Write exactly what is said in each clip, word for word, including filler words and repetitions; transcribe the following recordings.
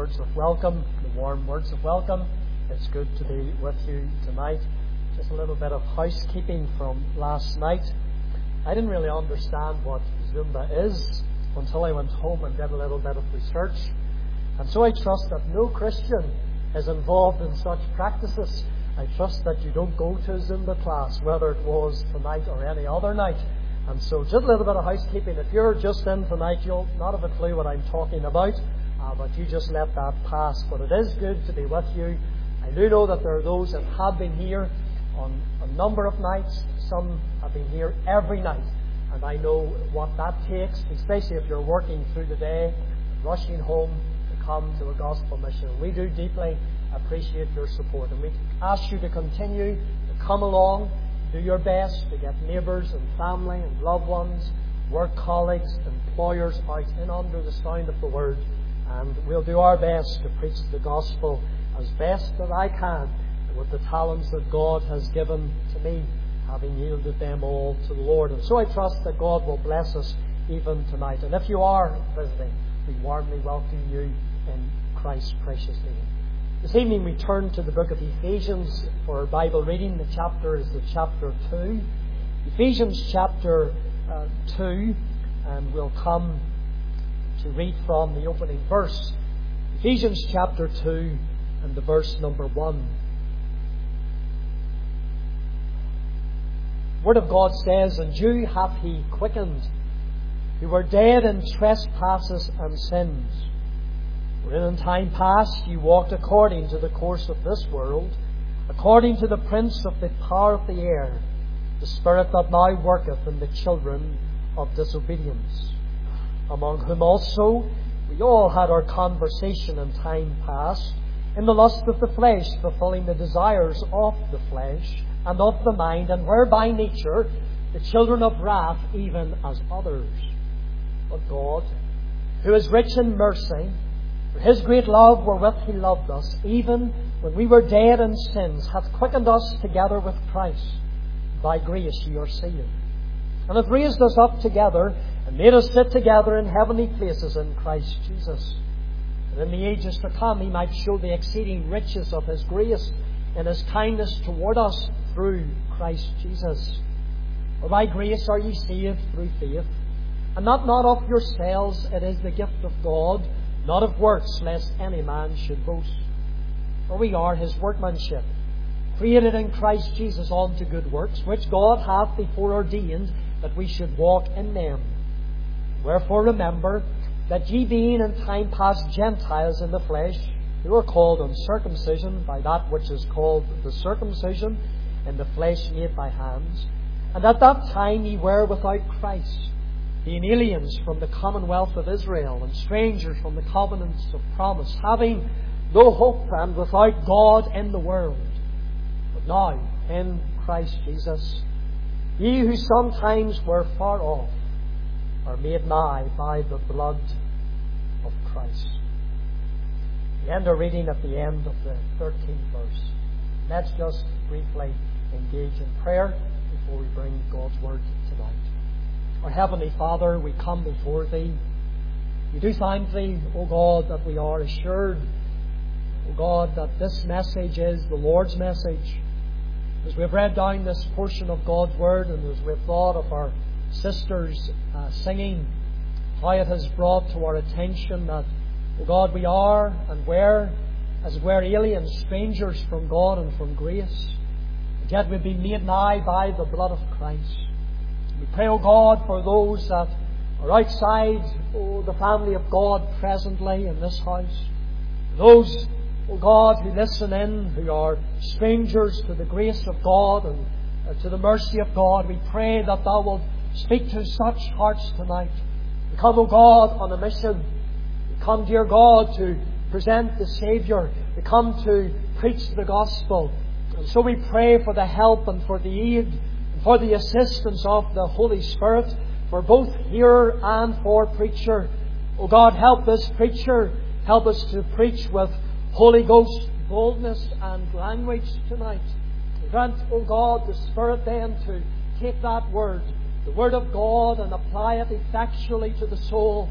words of welcome, the warm words of welcome. It's good to be with you tonight. Just a little bit of housekeeping from last night. I didn't really understand what Zumba is until I went home and did a little bit of research. And so I trust that no Christian is involved in such practices. I trust that you don't go to a Zumba class, whether it was tonight or any other night. And so just a little bit of housekeeping. If you're just in tonight, you'll not have a clue what I'm talking about, uh, but you just let that pass. But it is good to be with you. I do know that there are those that have been here on a number of nights. Some have been here every night. And I know what that takes, especially if you're working through the day, rushing home to come to a gospel mission. We do deeply appreciate your support. And we ask you to continue to come along, do your best to get neighbours and family and loved ones, work colleagues, employers out in under the sound of the word. And we'll do our best to preach the gospel as best that I can with the talents that God has given to me, having yielded them all to the Lord. And so I trust that God will bless us even tonight. And if you are visiting, we warmly welcome you in Christ's precious name. This evening we turn to the book of Ephesians for our Bible reading. The chapter is the chapter two. Ephesians chapter uh, two, and we'll come to read from the opening verse. Ephesians chapter two and the verse number one. The Word of God says, "And you hath He quickened, who were dead in trespasses and sins, wherein in time past you walked according to the course of this world, according to the prince of the power of the air, the spirit that now worketh in the children of disobedience, among whom also we all had our conversation in time past, in the lust of the flesh, fulfilling the desires of the flesh and of the mind, and were by nature the children of wrath, even as others. But God, who is rich in mercy, for His great love wherewith He loved us, even when we were dead in sins, hath quickened us together with Christ. By grace ye are saved. And hath raised us up together, and made us sit together in heavenly places in Christ Jesus, that in the ages to come He might show the exceeding riches of His grace in His kindness toward us through Christ Jesus. For by grace are ye saved through faith, and that not of yourselves, it is the gift of God, not of works, lest any man should boast. For we are His workmanship, created in Christ Jesus unto good works, which God hath before ordained that we should walk in them. Wherefore remember that ye being in time past Gentiles in the flesh, who are called uncircumcision by that which is called the circumcision in the flesh made by hands, and at that time ye were without Christ, being aliens from the commonwealth of Israel, and strangers from the covenants of promise, having no hope and without God in the world. But now, in Christ Jesus, ye who sometimes were far off are made nigh by the blood of Christ." We end our reading at the end of the thirteenth verse. Let's just briefly engage in prayer before we bring God's Word tonight. Our Heavenly Father, we come before Thee. We do thank Thee, O God, that we are assured, O God, that this message is the Lord's message. As we've read down this portion of God's Word, and as we've thought of our sisters uh, singing, how it has brought to our attention that, O God, we are and were, as we're aliens, strangers from God and from grace, and yet we've been made nigh by the blood of Christ. We pray, O God, for those that are outside, oh, the family of God presently in this house. Those, O God, who listen in, who are strangers to the grace of God and uh, to the mercy of God. We pray that Thou wilt speak to such hearts tonight. We come, O God, on a mission. We come, dear God, to present the Saviour. We come to preach the gospel. And so we pray for the help and for the aid, for the assistance of the Holy Spirit, for both hearer and for preacher. O God, help this preacher. Help us to preach with Holy Ghost boldness and language tonight. Grant, O God, the Spirit then to take that word, the Word of God, and apply it effectually to the soul.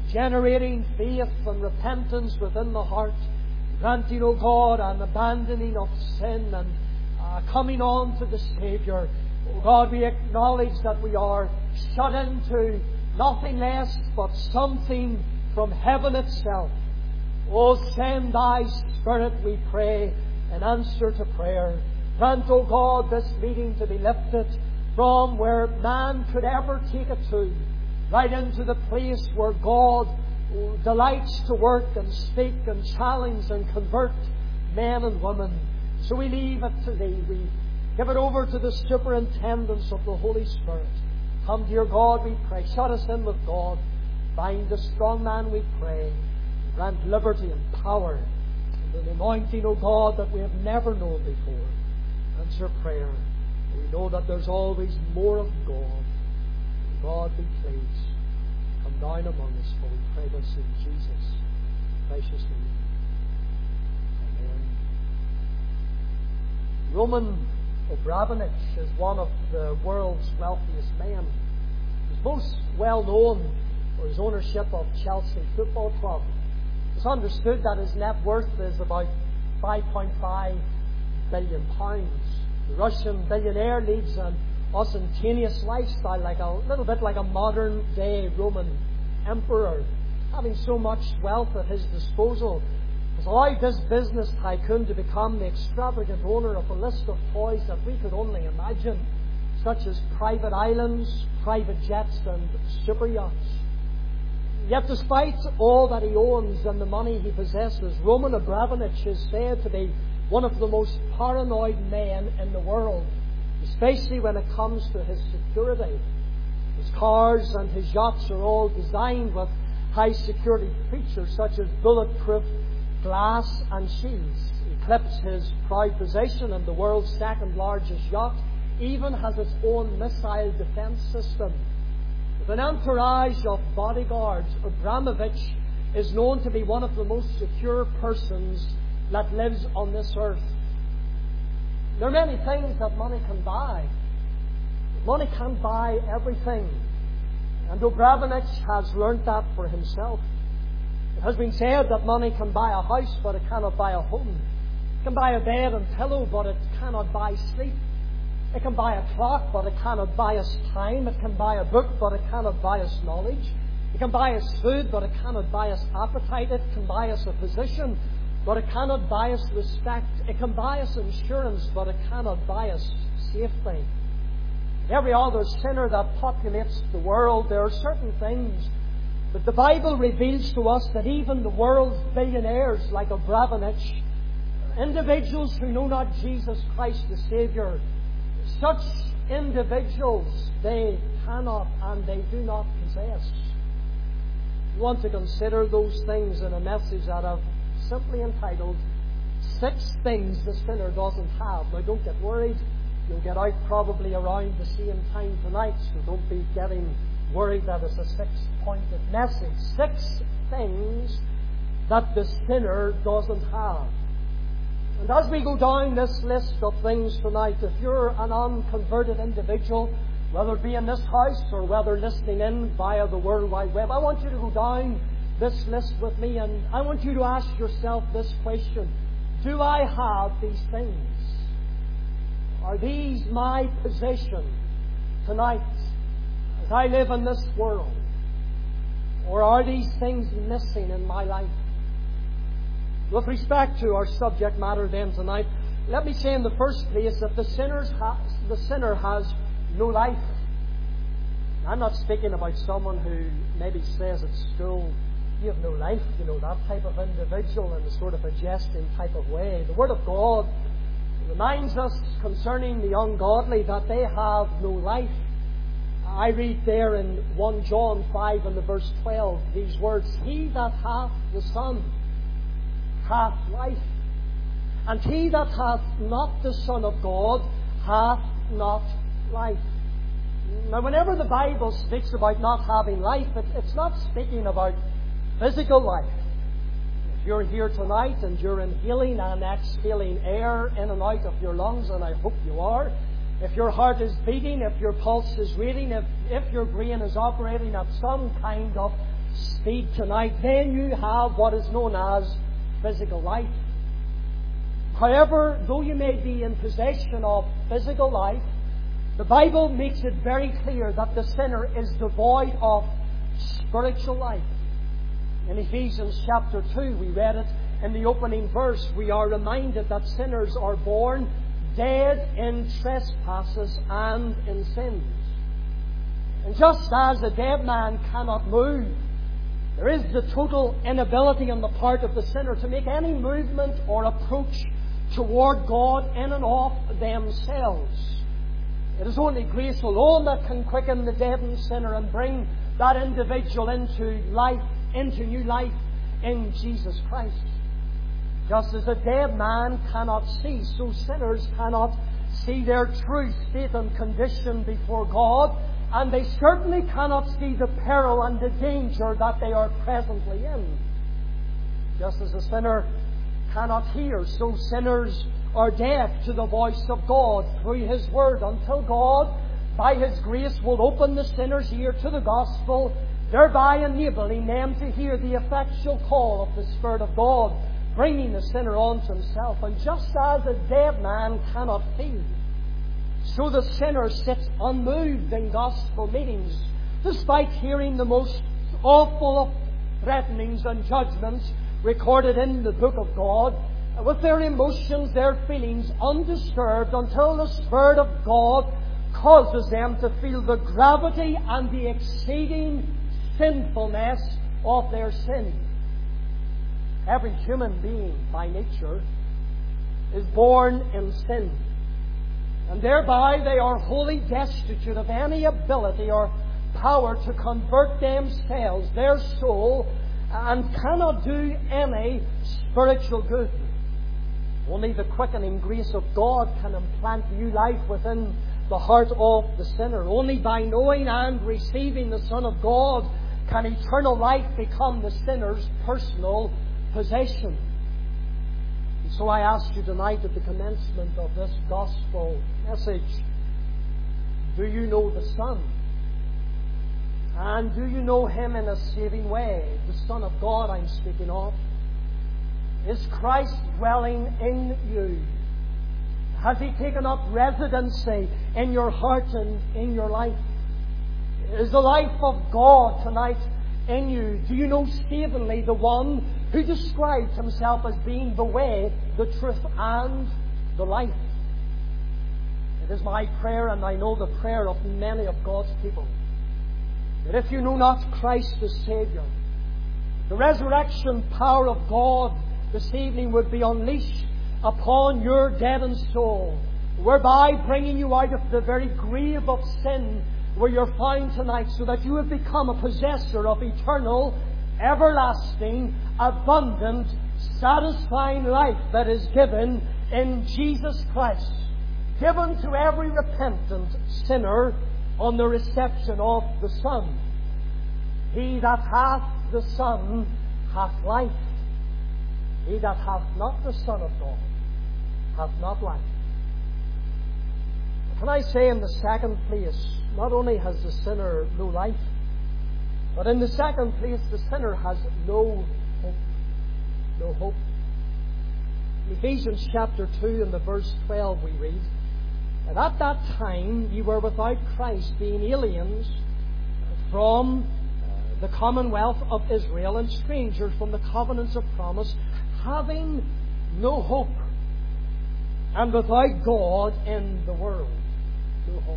generating faith and repentance within the heart, granting, O God, an abandoning of sin and uh, coming on to the Saviour. O God, we acknowledge that we are shut into nothing less but something from heaven itself. O send Thy Spirit, we pray, in answer to prayer. Grant, O God, this meeting to be lifted from where man could ever take it to, right into the place where God delights to work and speak and challenge and convert men and women. So we leave it to Thee. We give it over to the superintendence of the Holy Spirit. Come, dear God, we pray. Shut us in with God. Bind the strong man, we pray. Grant liberty and power and an anointing, O God, that we have never known before. Answer prayer. We know that there's always more of God. God, be pleased. Come down among us, for we pray this in Jesus' precious name. Amen. Roman Abramovich is one of the world's wealthiest men. He's most well known for his ownership of Chelsea Football Club. It's understood that his net worth is about five point five billion pounds. The Russian billionaire leads an ostentatious lifestyle, like a little bit like a modern day Roman emperor. Having so much wealth at his disposal has allowed this business tycoon to become the extravagant owner of a list of toys that we could only imagine, such as private islands, private jets and super yachts. Yet despite all that he owns and the money he possesses, Roman Abramovich is said to be one of the most paranoid men in the world, especially when it comes to his security. His cars and his yachts are all designed with high security features such as bulletproof glass and shields. Eclipse, his proud position in the world's second largest yacht, even has its own missile defense system. With an entourage of bodyguards, Abramovich is known to be one of the most secure persons that lives on this earth. There are many things that money can buy. Money can't buy everything. And Abramovich has learnt that for himself. It has been said that money can buy a house, but it cannot buy a home. It can buy a bed and pillow, but it cannot buy sleep. It can buy a clock, but it cannot buy us time. It can buy a book, but it cannot buy us knowledge. It can buy us food, but it cannot buy us appetite. It can buy us a position, but it cannot buy us respect. It can buy us insurance, but it cannot buy us safety. Every other sinner that populates the world, there are certain things that the Bible reveals to us that even the world's billionaires, like Abramovich, individuals who know not Jesus Christ the Saviour, such individuals they cannot and they do not possess. We want to consider those things in a message that I've simply entitled, Six Things the Sinner Doesn't Have. Now don't get worried. You'll get out probably around the same time tonight, so don't be getting worried that it's a six-pointed message. Six things that the sinner doesn't have. And as we go down this list of things tonight, if you're an unconverted individual, whether it be in this house or whether listening in via the World Wide Web, I want you to go down this list with me, and I want you to ask yourself this question: do I have these things? Are these my possession tonight as I live in this world? Or are these things missing in my life? With respect to our subject matter then tonight, let me say in the first place that the, sinner's ha- the sinner has no life. I'm not speaking about someone who maybe says at school, you have no life, you know, that type of individual in a sort of a jesting type of way. The Word of God reminds us concerning the ungodly that they have no life. I read there in First John five and the verse twelve these words: He that hath the Son hath life, and he that hath not the Son of God hath not life. Now, whenever the Bible speaks about not having life, it's not speaking about physical life. If you're here tonight and you're inhaling and exhaling air in and out of your lungs, and I hope you are, if your heart is beating, if your pulse is racing, if, if your brain is operating at some kind of speed tonight, then you have what is known as physical life. However, though you may be in possession of physical life, the Bible makes it very clear that the sinner is devoid of spiritual life. In Ephesians chapter two, we read it in the opening verse, we are reminded that sinners are born dead in trespasses and in sins. And just as a dead man cannot move, there is the total inability on the part of the sinner to make any movement or approach toward God in and of themselves. It is only grace alone that can quicken the deadened sinner and bring that individual into life, into new life in Jesus Christ. Just as a dead man cannot see, so sinners cannot see their true state and condition before God, and they certainly cannot see the peril and the danger that they are presently in. Just as a sinner cannot hear, so sinners are deaf to the voice of God through His Word, until God, by His grace, will open the sinner's ear to the gospel, thereby enabling them to hear the effectual call of the Spirit of God, bringing the sinner unto Himself. And just as a dead man cannot feel, so the sinner sits unmoved in gospel meetings, despite hearing the most awful of threatenings and judgments recorded in the book of God, with their emotions, their feelings undisturbed, until the Spirit of God causes them to feel the gravity and the exceeding sinfulness of their sin. Every human being by nature is born in sin, and thereby they are wholly destitute of any ability or power to convert themselves, their soul, and cannot do any spiritual good. Only the quickening grace of God can implant new life within the heart of the sinner. Only by knowing and receiving the Son of God can eternal life become the sinner's personal possession. And so I ask you tonight at the commencement of this gospel message, do you know the Son? And do you know Him in a saving way? The Son of God I'm speaking of. Is Christ dwelling in you? Has He taken up residency in your heart and in your life? Is the life of God tonight in you? Do you know Stephenly, the one who described Himself as being the way, the truth, and the life? It is my prayer, and I know the prayer of many of God's people, that if you know not Christ the Saviour, the resurrection power of God this evening would be unleashed upon your deadened soul, whereby bringing you out of the very grave of sin where you're found tonight, so that you have become a possessor of eternal, everlasting, abundant, satisfying life that is given in Jesus Christ, given to every repentant sinner on the reception of the Son. He that hath the Son hath life. He that hath not the Son of God hath not life. Can I say in the second place, not only has the sinner no life, but in the second place the sinner has no hope. No hope. In Ephesians chapter two and the verse twelve we read, and at that time ye were without Christ, being aliens from the commonwealth of Israel, and strangers from the covenants of promise, having no hope, and without God in the world. No hope.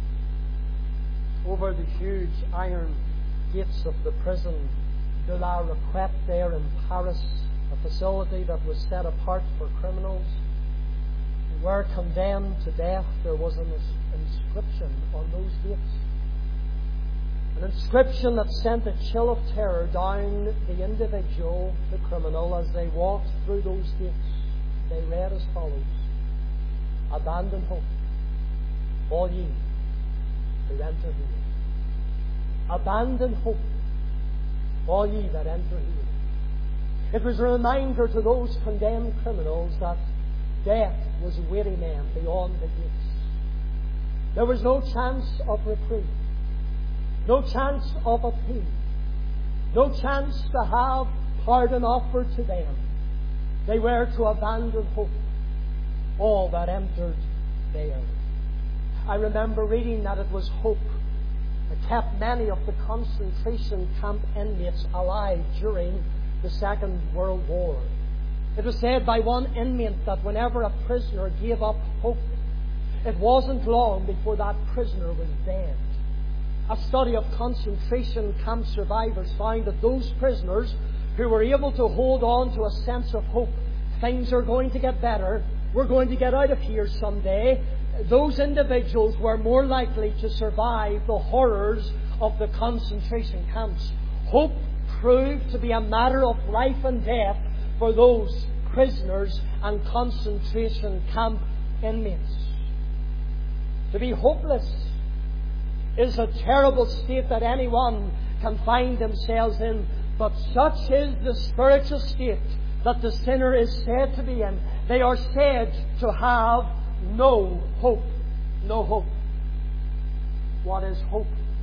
Over the huge iron gates of the prison de la Requête there in Paris, a facility that was set apart for criminals who were condemned to death, there was an inscription on those gates. An inscription that sent a chill of terror down the individual, the criminal, as they walked through those gates. They read as follows: abandon hope, all ye who enter here. Abandon hope, all ye that enter here. It was a reminder to those condemned criminals that death was awaiting them beyond the gates. There was no chance of reprieve, no chance of appeal, no chance to have pardon offered to them. They were to abandon hope, all that entered there. I remember reading that it was hope that kept many of the concentration camp inmates alive during the Second World War. It was said by one inmate that whenever a prisoner gave up hope, it wasn't long before that prisoner was dead. A study of concentration camp survivors found that those prisoners who were able to hold on to a sense of hope, things are going to get better, we're going to get out of here someday, those individuals were more likely to survive the horrors of the concentration camps. Hope proved to be a matter of life and death for those prisoners and concentration camp inmates. To be hopeless is a terrible state that anyone can find themselves in, but such is the spiritual state that the sinner is said to be in. They are said to have no hope. No hope. What is hope?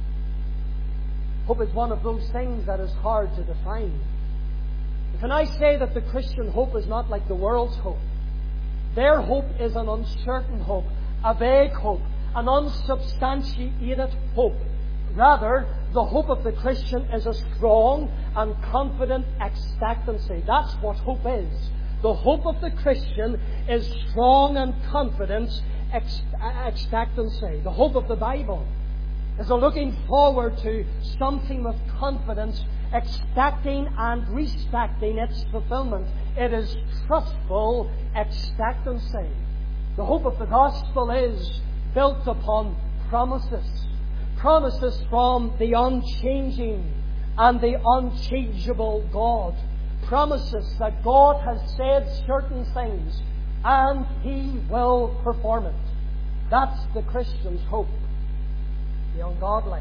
Hope is one of those things that is hard to define. Can I say that the Christian hope is not like the world's hope? Their hope is an uncertain hope, a vague hope, an unsubstantiated hope. Rather, the hope of the Christian is a strong and confident expectancy. That's what hope is. The hope of the Christian is strong and confident ex- expectancy. The hope of the Bible is a looking forward to something with confidence, expecting and respecting its fulfillment. It is trustful expectancy. The hope of the gospel is built upon promises. Promises from the unchanging and the unchangeable God. Promises that God has said certain things and He will perform it. That's the Christian's hope. The ungodly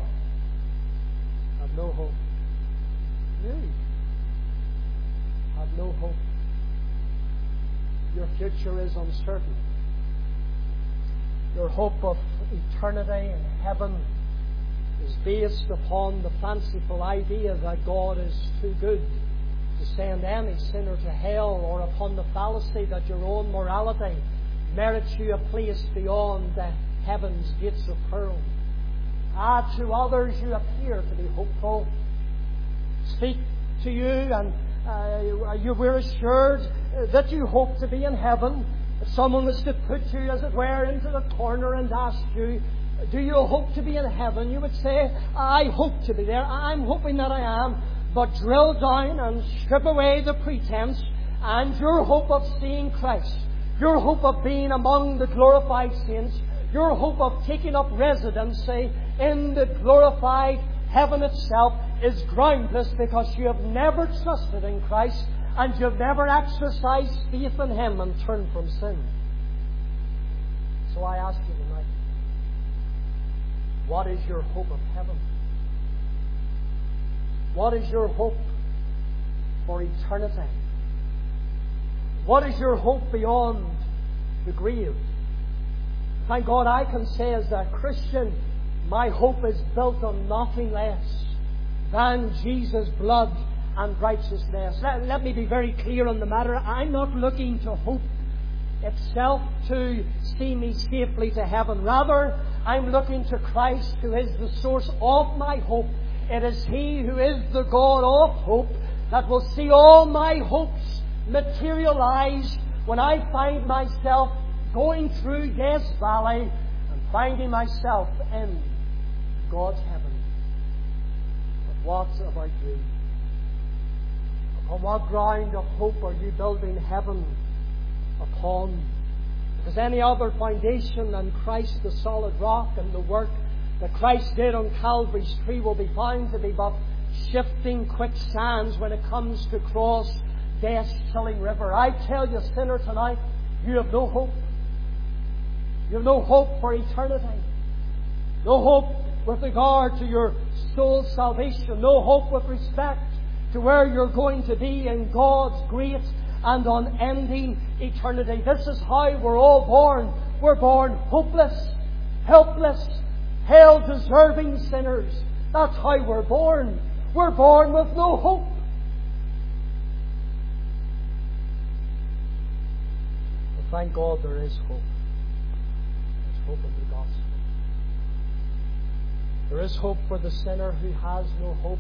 have no hope. You have no hope. Your future is uncertain. Your hope of eternity in heaven is based upon the fanciful idea that God is too good to send any sinner to hell, or upon the fallacy that your own morality merits you a place beyond the heaven's gates of pearl. Ah, to others you appear to be hopeful. Speak to you and uh, you were assured that you hope to be in heaven. If someone was to put you, as it were, into the corner and ask you, do you hope to be in heaven? You would say, I hope to be there. I'm hoping that I am. But drill down and strip away the pretense, and your hope of seeing Christ, your hope of being among the glorified saints, your hope of taking up residency in the glorified heaven itself is groundless, because you have never trusted in Christ and you have never exercised faith in Him and turned from sin. So I ask you tonight, what is your hope of heaven? What is your hope for eternity? What is your hope beyond the grave? Thank God I can say as a Christian, my hope is built on nothing less than Jesus' blood and righteousness. Let, let me be very clear on the matter. I'm not looking to hope itself to see me safely to heaven. Rather, I'm looking to Christ, who is the source of my hope. It is He who is the God of hope that will see all my hopes materialized when I find myself going through Death's Valley and finding myself in God's heaven. But what about you? Upon what ground of hope are you building heaven upon? Because any other foundation than Christ, the solid rock, and the work that Christ did on Calvary's tree will be found to be but shifting quicksands when it comes to cross death's chilling river. I tell you, sinner, tonight, you have no hope. You have no hope for eternity. No hope with regard to your soul's salvation. No hope with respect to where you're going to be in God's great and unending eternity. This is how we're all born. We're born hopeless, helpless, hell-deserving sinners. That's how we're born. We're born with no hope. But thank God there is hope. There's hope in the gospel. There is hope for the sinner who has no hope.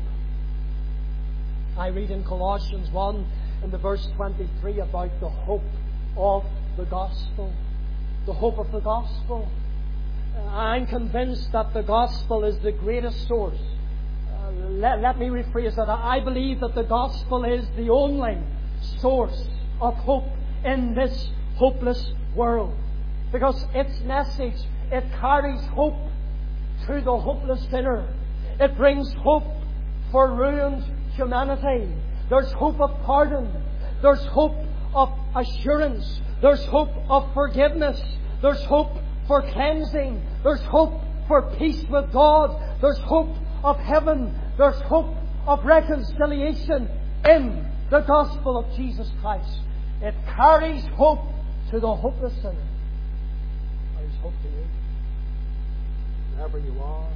I read in Colossians one, in the verse twenty-three, about the hope of the gospel. The hope of the gospel. I'm convinced that the gospel is the greatest source. Uh, let, let me rephrase that. I believe that the gospel is the only source of hope in this hopeless world. Because its message, it carries hope to the hopeless sinner. It brings hope for ruined humanity. There's hope of pardon. There's hope of assurance. There's hope of forgiveness. There's hope for cleansing. There's hope for peace with God. There's hope of heaven. There's hope of reconciliation in the gospel of Jesus Christ. It carries hope to the hopeless sinner. There's hope to you, wherever you are.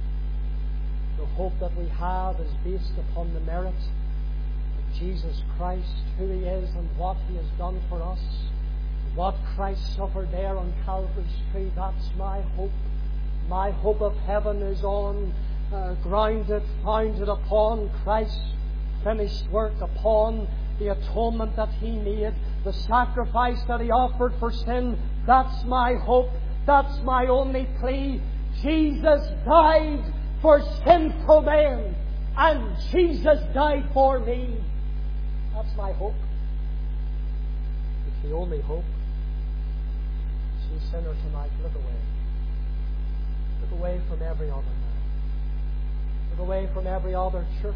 The hope that we have is based upon the merit of Jesus Christ, who He is and what He has done for us. What Christ suffered there on Calvary's tree, that's my hope. My hope of heaven is on, uh, grounded, founded upon Christ's finished work, upon the atonement that He made, the sacrifice that He offered for sin. That's my hope. That's my only plea. Jesus died for sinful men, and Jesus died for me. That's my hope. It's the only hope. See, sinner, tonight, look away. Look away from every other man. Look away from every other church.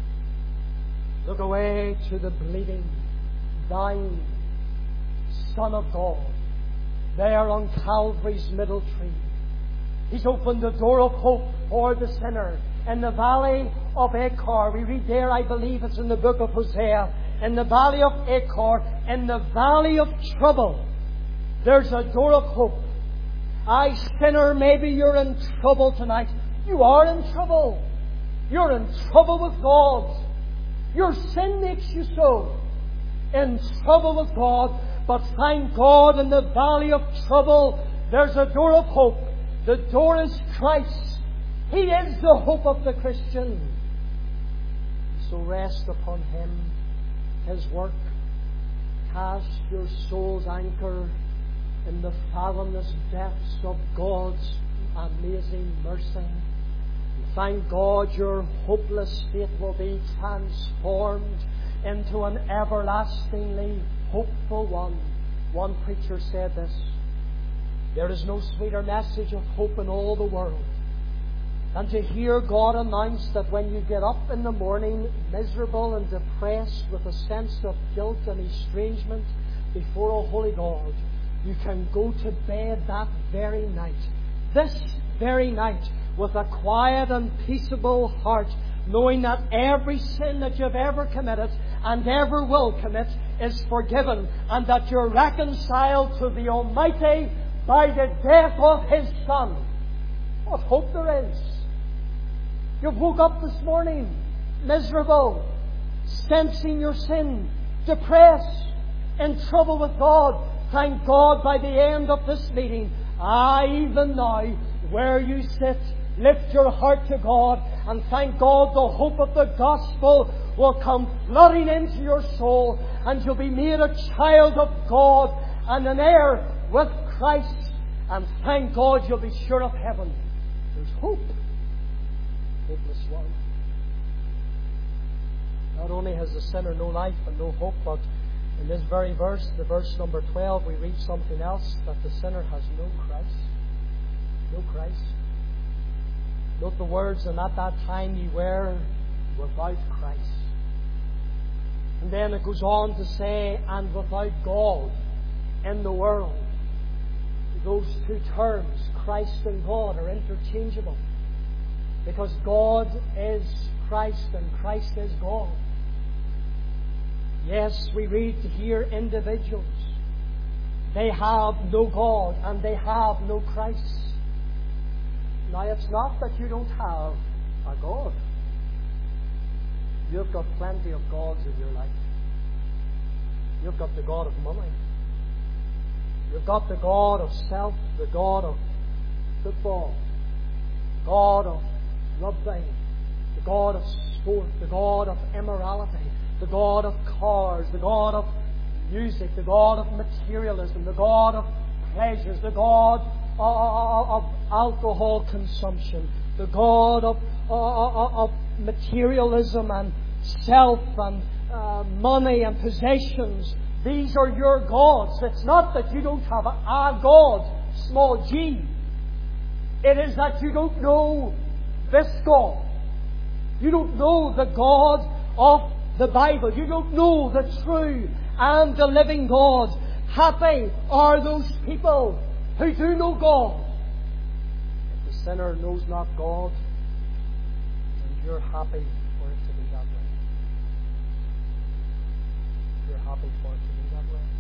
Look away to the bleeding, dying Son of God there on Calvary's middle tree. He's opened the door of hope for the sinner. In the valley of Achor, we read there, I believe it's in the book of Hosea, in the valley of Achor, in the valley of trouble, there's a door of hope. I, sinner, maybe you're in trouble tonight. You are in trouble. You're in trouble with God. Your sin makes you so. In trouble with God. But thank God, in the valley of trouble, there's a door of hope. The door is Christ. He is the hope of the Christian. So rest upon Him, His work. Cast your soul's anchor in the fathomless depths of God's amazing mercy. And thank God your hopeless fate will be transformed into an everlastingly hopeful one. One preacher said this: there is no sweeter message of hope in all the world than to hear God announce that when you get up in the morning miserable and depressed with a sense of guilt and estrangement before a holy God, you can go to bed that very night, this very night, with a quiet and peaceable heart, knowing that every sin that you've ever committed and ever will commit is forgiven, and that you're reconciled to the Almighty by the death of His Son. What hope there is! You've woke up this morning miserable, sensing your sin, depressed, in trouble with God. Thank God, by the end of this meeting, I, even now, where you sit, lift your heart to God and thank God the hope of the gospel will come flooding into your soul, and you'll be made a child of God and an heir with Christ. And thank God you'll be sure of heaven. There's hope. Hopeless one. Not only has the sinner no life and no hope, but in this very verse, the verse number twelve, we read something else, that the sinner has no Christ. No Christ. Note the words, and at that time ye were without Christ. And then it goes on to say, and without God in the world. Those two terms, Christ and God, are interchangeable. Because God is Christ and Christ is God. Yes, we read here individuals. They have no God and they have no Christ. Now, it's not that you don't have a God. You've got plenty of gods in your life. You've got the God of money. You've got the God of self, the God of football, the God of rugby, the God of sport, the God of immorality, the God of cars, the God of music, the God of materialism, the God of pleasures, the God of alcohol consumption, the God of, of materialism and self and uh, money and possessions. These are your gods. It's not that you don't have a, a God, small g. It is that you don't know this God. You don't know the God of the Bible. You don't know the true and the living God. Happy are those people who do know God. If the sinner knows not God, then you're happy for it to be that way. You're happy for it to be that way.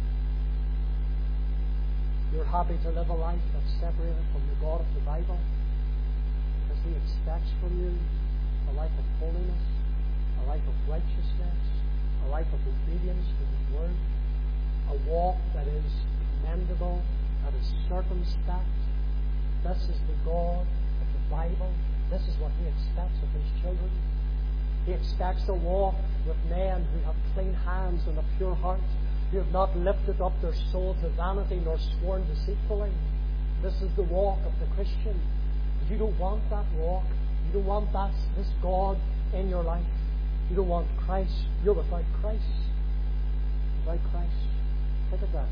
You're happy to live a life that's separated from the God of the Bible, because He expects from you a life of holiness, a life of righteousness, a life of obedience to His Word, a walk that is commendable, that is circumspect. This is the God of the Bible. This is what He expects of His children. He expects a walk with men who have clean hands and a pure heart, who have not lifted up their soul to vanity nor sworn deceitfully. This is the walk of the Christian. If you don't want that walk, you don't want that, this God in your life, you don't want Christ, you're without Christ. Without Christ. Think of that.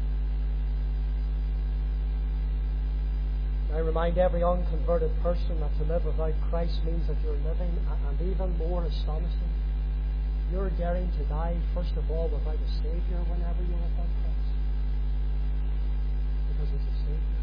I remind every unconverted person that to live without Christ means that you're living, and even more astonishing, you're daring to die, first of all, without a Saviour whenever you're without Christ. Because He's a Saviour.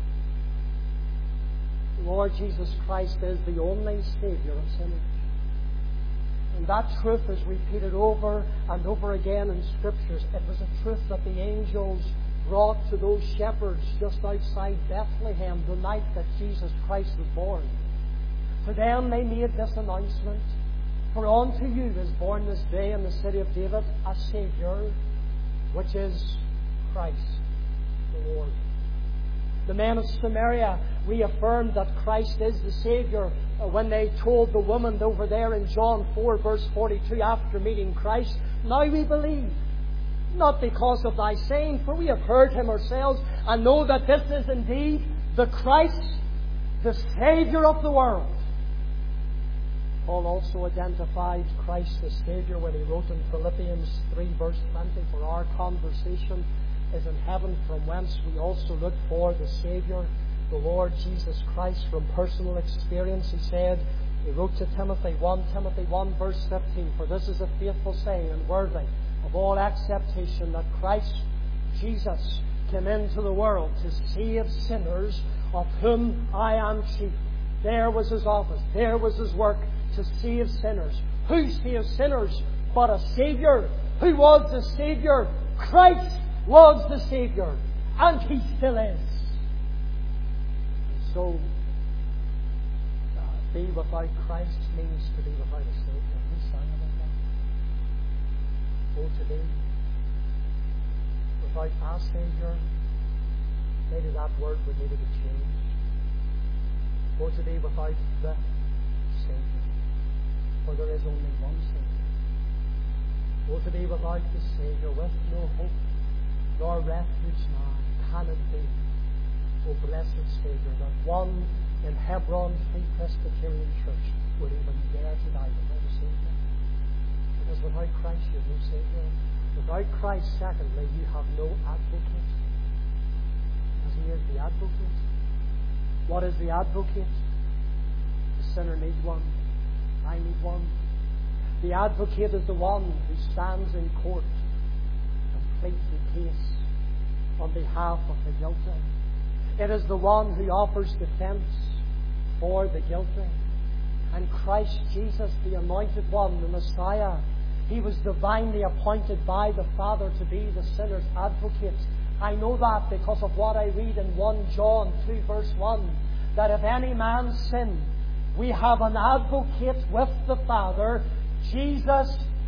The Lord Jesus Christ is the only Saviour of sinners. And that truth is repeated over and over again in Scriptures. It was a truth that the angels brought to those shepherds just outside Bethlehem the night that Jesus Christ was born. For them they made this announcement: for unto you is born this day in the city of David a Saviour, which is Christ the Lord. The men of Samaria reaffirmed that Christ is the Saviour when they told the woman over there in John four verse forty-two, after meeting Christ, now we believe, not because of thy saying, for we have heard Him ourselves and know that this is indeed the Christ, the Saviour of the world. Paul also identified Christ as Saviour when he wrote in Philippians three verse twenty, for our conversation is in heaven, from whence we also look for the Saviour, the Lord Jesus Christ. From personal experience, he said, he wrote to Timothy, First Timothy one verse fifteen, for this is a faithful saying and worthy of all acceptation, that Christ Jesus came into the world to save sinners, of whom I am chief. There was His office, there was His work, to save sinners. Who saves sinners but a Saviour? Who was the Saviour? Christ was the Saviour, and He still is. And so, uh, be without Christ means to be without a Saviour. We sang about that. Oh, to be without a Saviour, maybe that word would need to be changed. Oh, to be without the Saviour, for there is only one Saviour. Oh, to be without the Saviour, with no hope nor refuge now, can it be, O blessed Saviour, that one in Hebron Free Presbyterian Church would even dare to die without a Saviour? Because without Christ you have no Saviour. Without Christ, secondly, you have no advocate. Because He is the advocate. What is the advocate? The sinner needs one. I need one. The advocate is the one who stands in court and pleads the case on behalf of the guilty. It is the one who offers defence for the guilty. And Christ Jesus, the Anointed One, the Messiah, He was divinely appointed by the Father to be the sinner's advocate. I know that because of what I read in First John two verse one, that if any man sin, we have an advocate with the Father, Jesus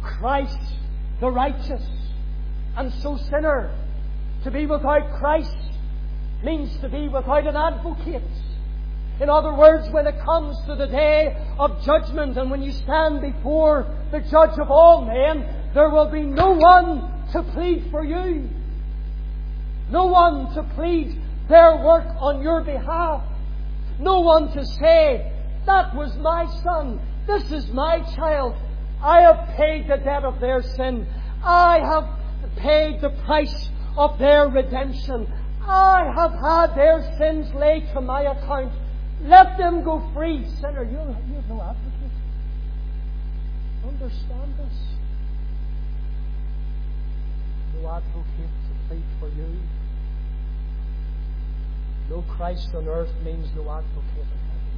Christ the righteous. And so, sinner, to be without Christ means to be without an advocate. In other words, when it comes to the day of judgment and when you stand before the judge of all men, there will be no one to plead for you. No one to plead their work on your behalf. No one to say, that was my son, this is my child. I have paid the debt of their sin. I have paid the price of their redemption. I have had their sins laid to my account. Let them go free. Sinner, you have no advocate. Understand this. No advocate to plead for you. No Christ on earth means no advocate in heaven.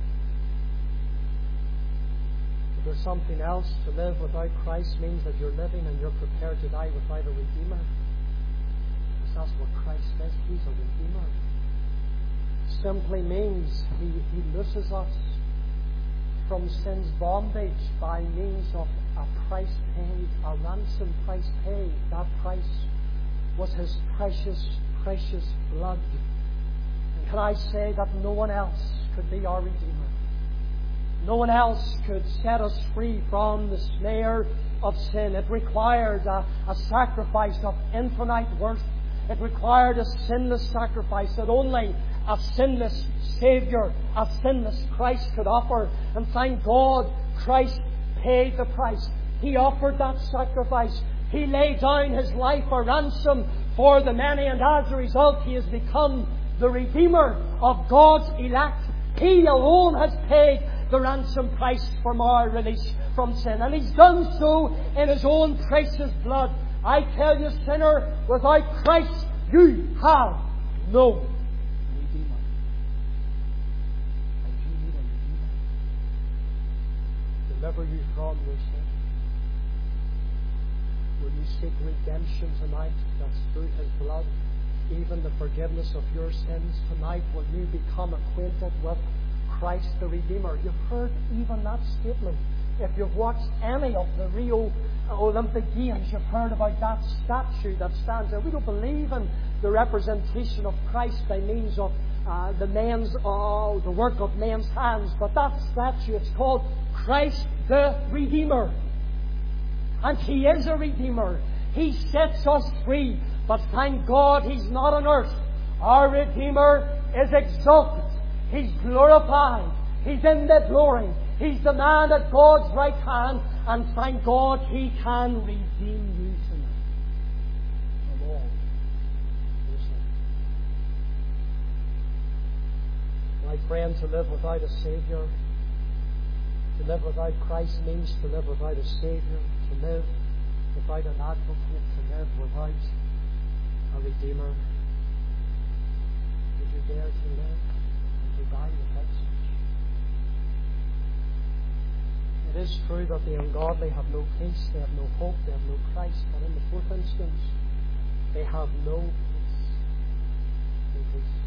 But there's something else. To live without Christ means that you're living and you're prepared to die without a Redeemer. Because that's what Christ is. He's a Redeemer. Simply means He, he looses us from sin's bondage by means of a price paid, a ransom price paid. That price was His precious, precious blood. And can I say that no one else could be our Redeemer? No one else could set us free from the snare of sin. It required a, a sacrifice of infinite worth. It required a sinless sacrifice that only a sinless Saviour, a sinless Christ could offer. And thank God, Christ paid the price. He offered that sacrifice. He laid down His life a ransom for the many, and as a result He has become the Redeemer of God's elect. He alone has paid the ransom price for our release from sin. And He's done so in His own precious blood. I tell you, sinner, without Christ you have no Redeemer. And you need a Redeemer to deliver you from your sin. Will you seek redemption tonight? That's through His blood. Even the forgiveness of your sins tonight. Will you become acquainted with Christ the Redeemer? You've heard even that statement. If you've watched any of the Rio Olympic Games, you've heard about that statue that stands there. We don't believe in the representation of Christ by means of uh, the men's, uh, the work of men's hands, but that statue, it's called Christ the Redeemer. And He is a Redeemer. He sets us free. But thank God He's not on earth. Our Redeemer is exalted. He's glorified. He's in the glory. He's the man at God's right hand. And thank God He can redeem you tonight from all your sin. My friend, to live without a Saviour, to live without Christ means to live without a Saviour, to live without an advocate, to live without a Redeemer. Would you dare to live and to die without such? It is true that the ungodly have no peace, they have no hope, they have no Christ, but in the fourth instance, they have no peace. No peace.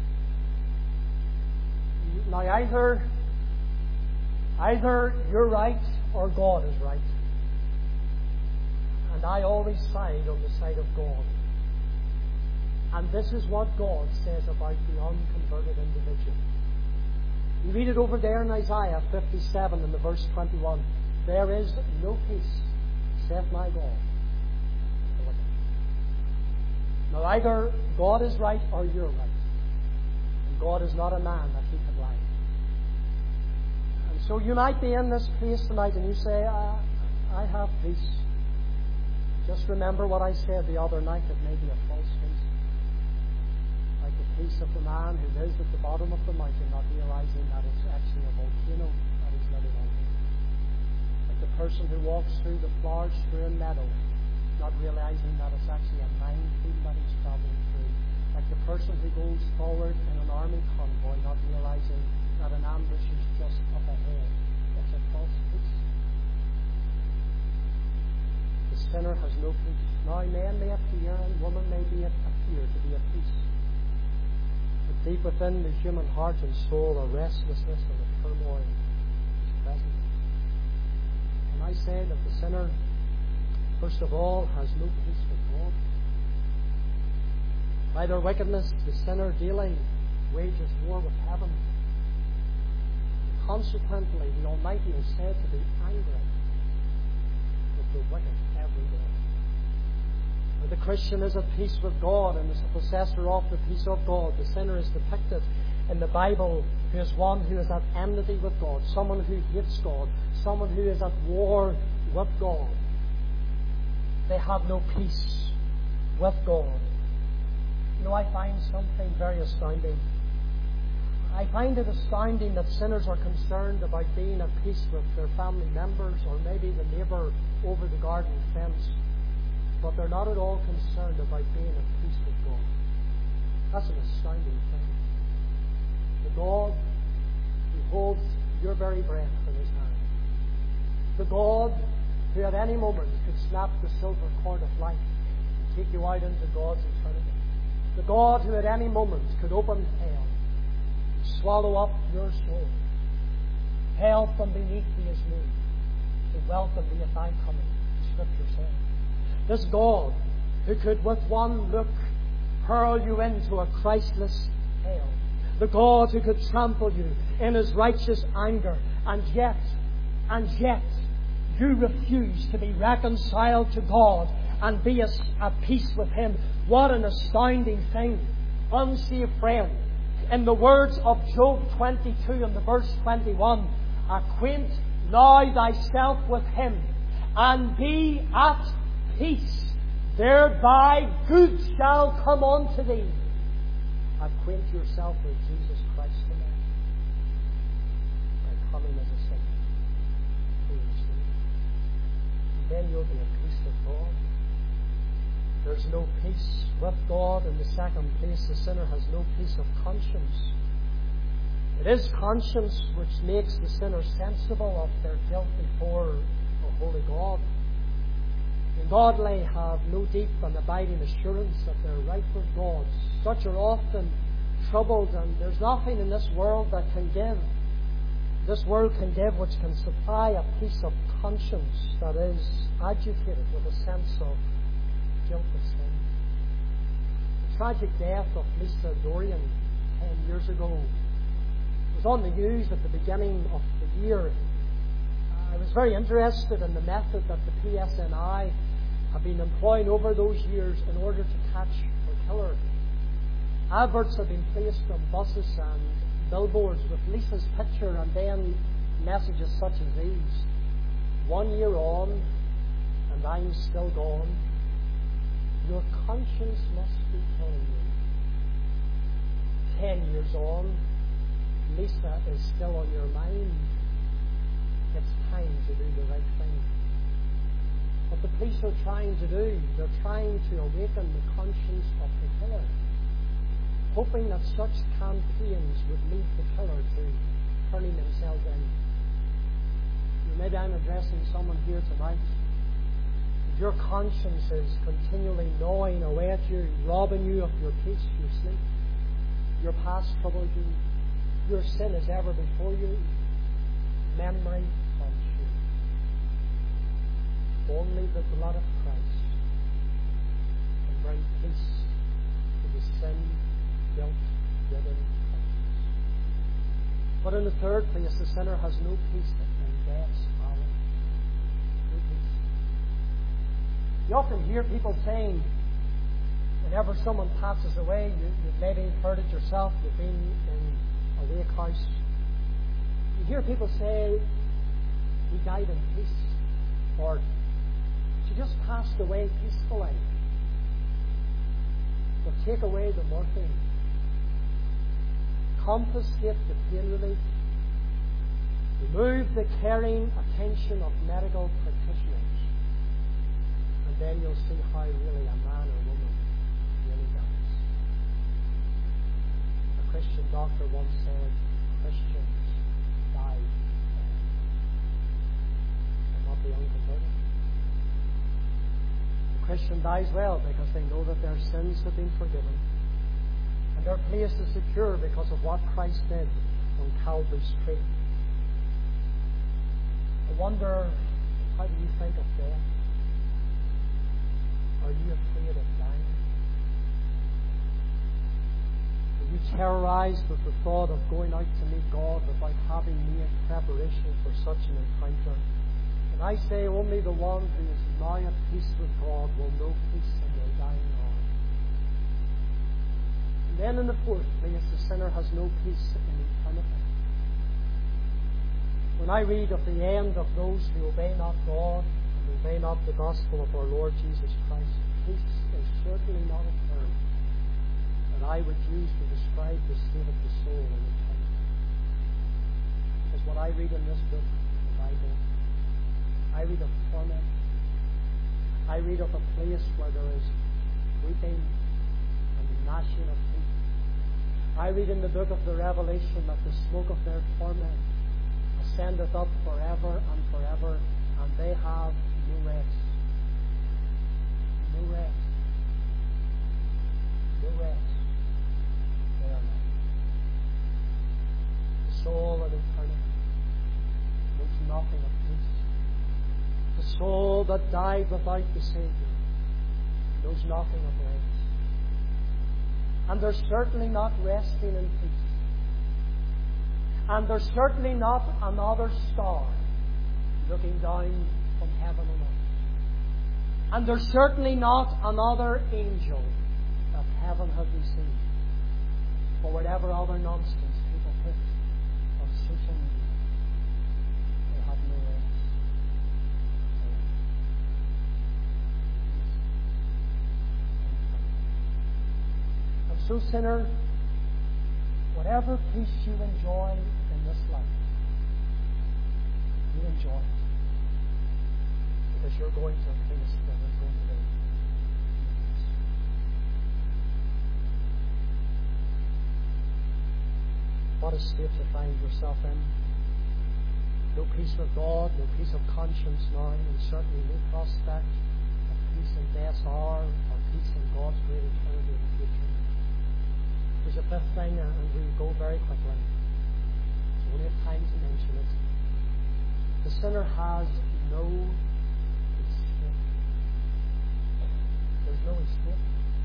Now either, either you're right or God is right. And I always side on the side of God. And this is what God says about the unconverted individual. You read it over there in Isaiah fifty-seven in the verse twenty-one. There is no peace, saith my God. Now either God is right or you're right. And God is not a man that He could lie. And so you might be in this place tonight and you say, I, I have peace. Just remember what I said the other night. It may be a false peace. Like the peace of the man who lives at the bottom of the mountain, not realizing that it's actually a volcano that he's living on. Like the person who walks through the flower-strewn meadow, not realizing that it's actually a minefield that he's traveling through. Like the person who goes forward in an army convoy, not realizing that an ambush is just up ahead. It's a false peace. The sinner has no peace. Now man may appear and woman may be appear to be at peace. But deep within the human heart and soul, a restlessness and a turmoil is present. And I say that the sinner first of all, has no peace with God. By their wickedness, the sinner daily wages war with heaven. Consequently, the Almighty is said to be angry with the wicked every day. Now, the Christian is at peace with God and is the possessor of the peace of God. The sinner is depicted in the Bible who is one who is at enmity with God, someone who hates God, someone who is at war with God. They have no peace with God. You know, I find something very astounding. I find it astounding that sinners are concerned about being at peace with their family members or maybe the neighbour over the garden fence, but they're not at all concerned about being at peace with God. That's an astounding thing. The God who holds your very breath in His hand. The God who at any moment could snap the silver cord of life and take you out into God's eternity. The God who at any moment could open hell, swallow up your soul. Hell from beneath thee is moved to welcome thee at thy coming, the Scripture says. This God who could with one look hurl you into a Christless hell. The God who could trample you in His righteous anger, and yet, and yet, you refuse to be reconciled to God and be at peace with Him. What an astounding thing. Unsaved friend, in the words of Job twenty-two and the verse twenty-one, acquaint now thyself with Him, and be at peace. Thereby good shall come unto thee. Acquaint yourself with Jesus Christ tonight, by coming as a sinner to your sin. And then you'll be at peace with God. There's no peace with God. In the second place, the sinner has no peace of conscience. It is conscience which makes the sinner sensible of their guilt before a holy God. The godly have no deep and abiding assurance that they're right with God. Such are often troubled, and there's nothing in this world that can give, this world can give which can supply a peace of conscience that is agitated with a sense of guilt of sin. The tragic death of Lisa Dorian ten years ago was on the news at the beginning of the year. I was very interested in the method that the P S N I have been employing over those years in order to catch her killer. Adverts have been placed on buses and billboards with Lisa's picture and then messages such as these. One year on, and I'm still gone. Your conscience must be telling you. Ten years on, Lisa is still on your mind. It's time to do the right thing. What the police are trying to do, they're trying to awaken the conscience of the killer, hoping that such campaigns would lead the killer to turning themselves in. Maybe I'm addressing someone here tonight. If your conscience is continually gnawing away at you, robbing you of your peace, your sleep, your past troubles you, your sin is ever before you, memory haunts you. Only the blood of Christ can bring peace to the sin, guilt-ridden conscience. But in the third place, the sinner has no peace in death's hour. No peace. You often hear people saying, whenever someone passes away, you, you've maybe heard it yourself, you've been in a wake house. You hear people say, he died in peace, or she just passed away peacefully. But take away the morphine, confiscate the pain relief, remove the caring attention of medical practitioners, and then you'll see how really a man or woman really dies. A Christian doctor once said, Christians die then, and not the unconverted. The Christian dies well because they know that their sins have been forgiven, and their place is secure because of what Christ did on Calvary's tree. I wonder, how do you think of death? Are you afraid of dying? Are you terrorized with the thought of going out to meet God without having made preparation for such an encounter? And I say only the one who is now at peace with God will know peace in their dying hour. And then in the fourth place, the sinner has no peace in eternity. When I read of the end of those who obey not God and obey not the gospel of our Lord Jesus Christ, peace is certainly not a term that I would use to describe the state of the soul in eternity. Because what I read in this book, the Bible, I read of torment. I read of a place where there is weeping and gnashing of teeth. I read in the book of the Revelation that the smoke of their torment ascendeth up forever and forever, and they have no rest. No rest. No rest. They are not. The soul of eternity knows nothing of peace. The soul that died without the Saviour knows nothing of rest. And they're certainly not resting in peace. And there's certainly not another star looking down from heaven on earth. And there's certainly not another angel that heaven has received. Or whatever other nonsense people put on social media. They have no rest. And so, sinner, whatever peace you enjoy in this life, you enjoy it. Because you're going to a place where there's going to be peace. What a state to find yourself in. No peace with God, no peace of conscience now, and certainly no prospect of peace in death's hour or peace in God's great eternity in the future. There's a fifth thing, and we go very quickly. So we only have time to mention it. The sinner has no escape. There's no escape.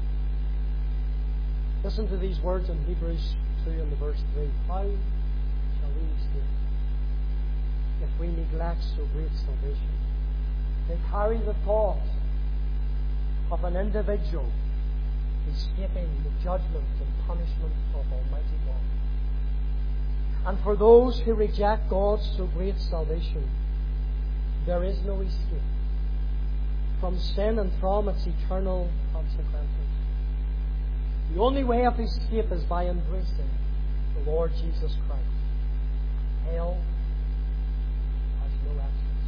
Listen to these words in Hebrews two and the verse three. How shall we escape if we neglect so great salvation? They carry the thought of an individual escaping the judgment and punishment of Almighty God. And for those who reject God's so great salvation, there is no escape from sin and from its eternal consequences. The only way of escape is by embracing the Lord Jesus Christ. Hell has no access.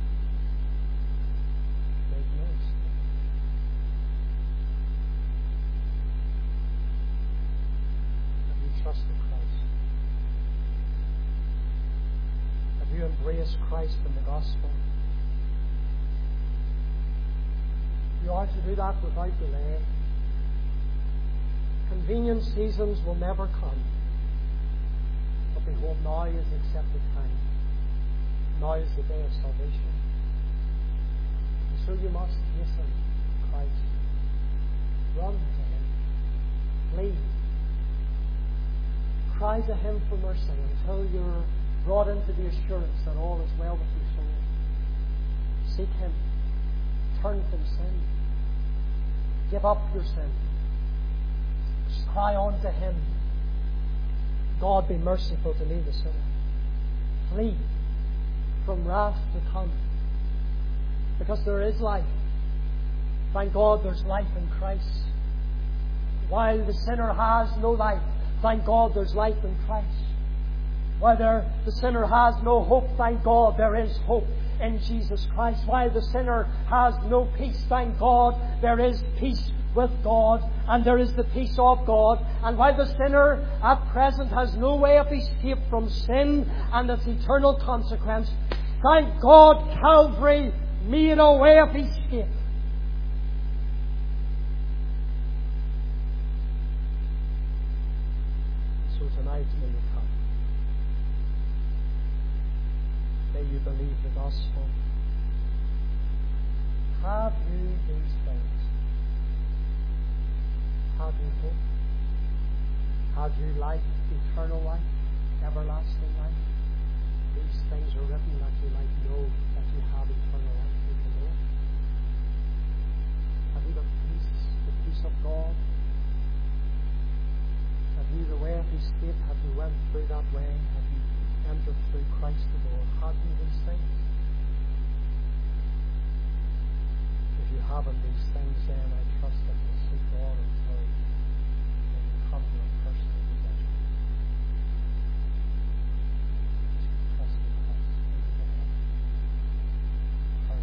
There's no escape. Trust in Christ? Have you embraced Christ in the gospel? You are to do that without delay. Convenient seasons will never come. But behold, now is the accepted time. Now is the day of salvation. And so you must hasten to Christ. Run to Him. Flee. Cry to Him for mercy until you're brought into the assurance that all is well with your soul. Seek Him. Turn from sin. Give up your sin. Just cry on to Him. God, be merciful to me, the sinner. Flee from wrath to come. Because there is life. Thank God there's life in Christ. While the sinner has no life, thank God there's life in Christ. Whether the sinner has no hope, thank God there is hope in Jesus Christ. While the sinner has no peace, thank God there is peace with God, and there is the peace of God. And while the sinner at present has no way of escape from sin and its eternal consequence, thank God Calvary made a way of escape. So tonight, may you come. May you believe the gospel. Have you these things? Have you hope? Have you life, eternal life, everlasting life? These things are written that you might know that you have eternal life. You can know it. Have you the peace, the peace of God? Have you the way of His state? Have you went through that way? Have you entered through Christ the Lord? Have you these things? If you haven't these things, then I trust that you'll seek God until you come to a personal possession. Trust in Christ. Into the head. Turn.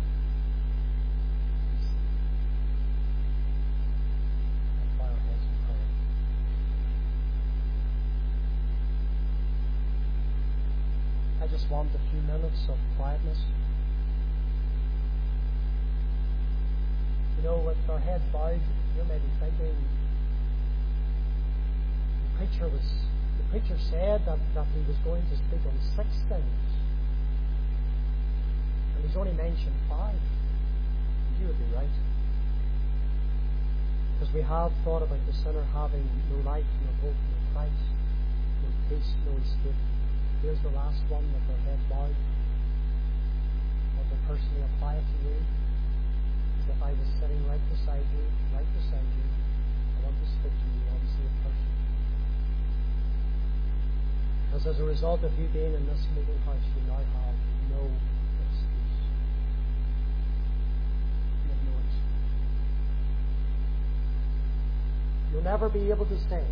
Let's bow our heads in prayer. I just want a few minutes of quietness. You know, with our heads bowed, you may be thinking, the preacher was, the preacher said that, that he was going to speak on six things, and he's only mentioned five. You would be right, because we have thought about the sinner having no life, no hope, no Christ, no peace, no escape. Here's the last one with our head bowed. I want to personally apply it to you. If I was sitting right beside you, right beside you, I want to speak to you on the same person. Because as a result of you being in this meeting house, you now have no excuse. You have no excuse. You'll never be able to say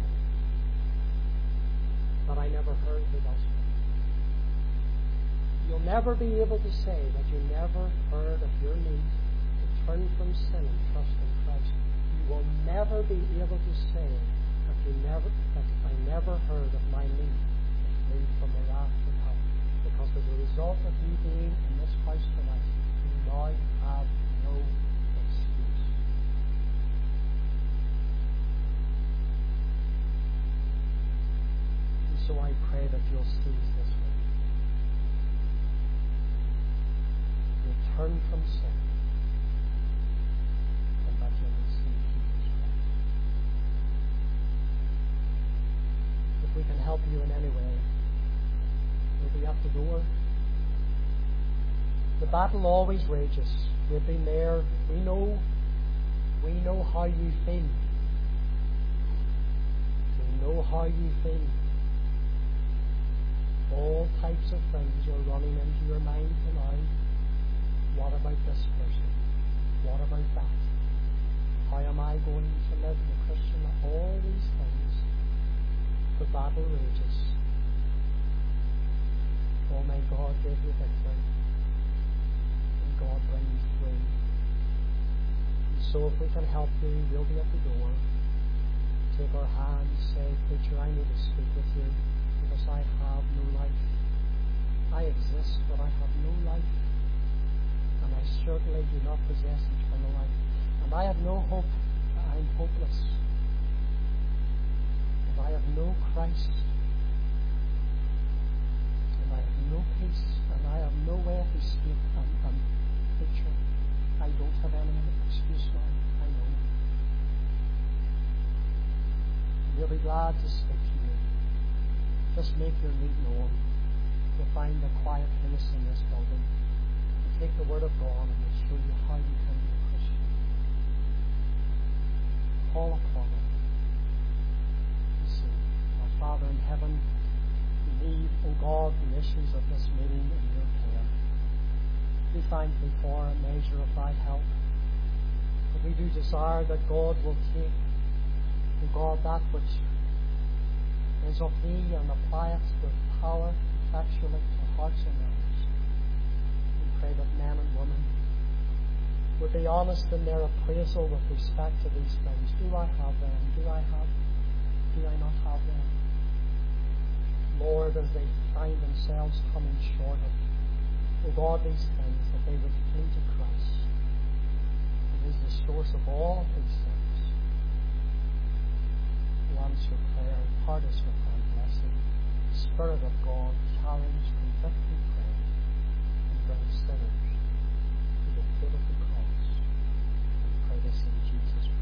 that I never heard the gospel. You'll never be able to say that you never heard of your need. Turn from sin and trust in Christ. You will never be able to say that you never that I never heard of my need to flee from the wrath to come. Because as a result of you being in this house tonight, you now have no excuse. And so I pray that you'll seize this way. You'll turn from sin. If we can help you in any way, we'll be at the door. The battle always rages. We've been there. We know. We know how you feel. We know how you feel. All types of things are running into your mind tonight. What about this person? What about that? How am I going to live the Christian life? All these things. The battle rages. Oh, may God give you victory. May God bring you through. And so if we can help you, we'll be at the door. Take our hands, say, Preacher, I need to speak with you because I have no life. I exist, but I have no life. And I certainly do not possess eternal life. And I have no hope. I'm hopeless. And I have no Christ. And I have no peace. And I have no way of escape. And, and preacher, I don't have any excuse now. I know. We'll be glad to speak to you. Just make your need known. You'll find a quiet place in this building. And take the Word of God and we'll show you how you can be a Christian. Call upon it. You see, our Father in heaven, we leave, O God, the issues of this meeting in your care. We thank thee for a measure of thy help. But we do desire that God will take, O God, that which is of thee and apply it with power effectually to hearts and minds. We pray that men and women would be honest in their appraisal with respect to these things. Do I have them? Do I have? Do I not have them? Lord, as they find themselves coming short of, O God, these things, that they would flee to Christ. It is the source of all these things. To answer prayer, impart us with thy blessing. Spirit of God, challenge, convict, and pray, and bring sinners to the foot of the cross. We pray this in Jesus' name.